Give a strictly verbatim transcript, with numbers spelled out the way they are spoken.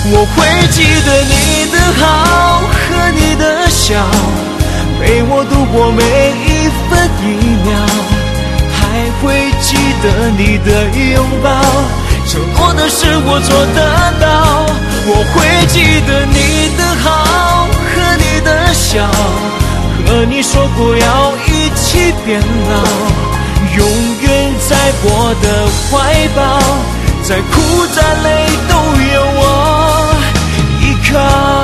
我会记得你的好和你的笑，陪我度过每一分一秒，还会记得你的拥抱，承诺的事我做得到。我会记得你的好和你的笑，和你说过要一起变老，永远在我的怀抱，再苦再累都有我依靠。